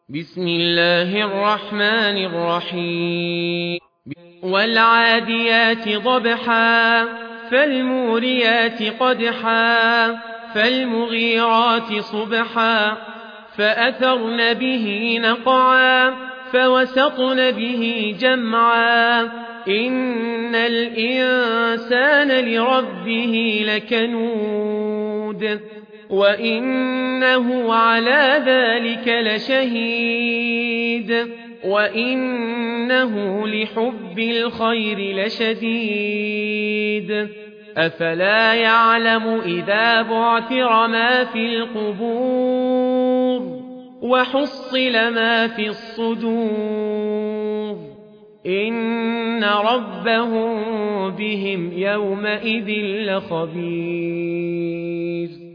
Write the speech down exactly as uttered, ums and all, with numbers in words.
بسم الله الرحمن الرحيم والعاديات ضبحا فالموريات قدحا فالمغيرات صبحا فأثرن به نقعا فوسطن به جمعا إن الإنسان لربه لكنود وإنه على ذلك لشهيد وإنه لحب الخير لشديد أفلا يعلم إذا بعثر ما في القبور وحصل ما في الصدور إن ربهم بهم يومئذ لخبير